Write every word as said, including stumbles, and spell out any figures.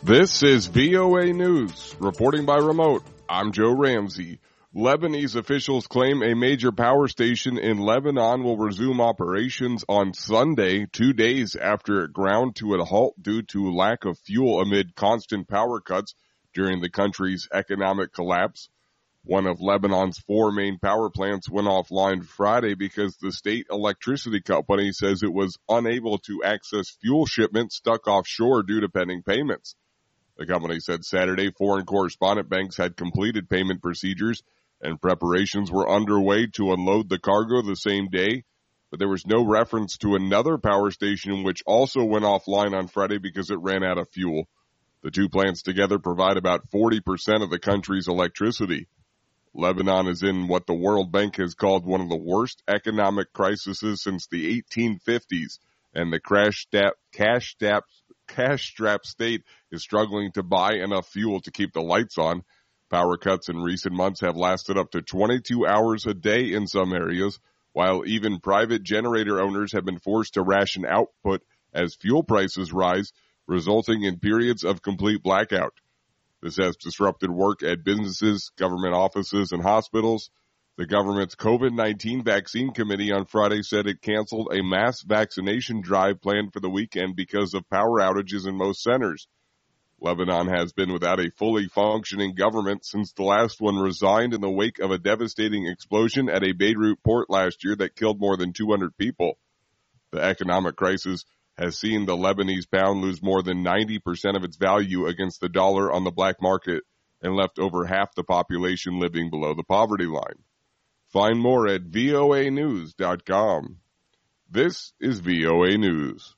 This is V O A News, reporting by remote. I'm Joe Ramsey. Lebanese officials claim a major power station in Lebanon will resume operations on Sunday, two days after it ground to a halt due to lack of fuel amid constant power cuts during the country's economic collapse. One of Lebanon's four main power plants went offline Friday because the state electricity company says it was unable to access fuel shipments stuck offshore due to pending payments. The company said Saturday foreign correspondent banks had completed payment procedures and preparations were underway to unload the cargo the same day, but there was no reference to another power station which also went offline on Friday because it ran out of fuel. The two plants together provide about forty percent of the country's electricity. Lebanon is in what the World Bank has called one of the worst economic crises since the eighteen fifties, and the crash-strapped cash cash-strapped state is struggling to buy enough fuel to keep the lights on. Power cuts in recent months have lasted up to twenty-two hours a day in some areas, while even private generator owners have been forced to ration output as fuel prices rise, resulting in periods of complete blackout. This has disrupted work at businesses, government offices, and hospitals. The government's COVID nineteen vaccine committee on Friday said it canceled a mass vaccination drive planned for the weekend because of power outages in most centers. Lebanon has been without a fully functioning government since the last one resigned in the wake of a devastating explosion at a Beirut port last year that killed more than two hundred people. The economic crisis has seen the Lebanese pound lose more than ninety percent of its value against the dollar on the black market and left over half the population living below the poverty line. Find more at V O A news dot com. This is V O A News.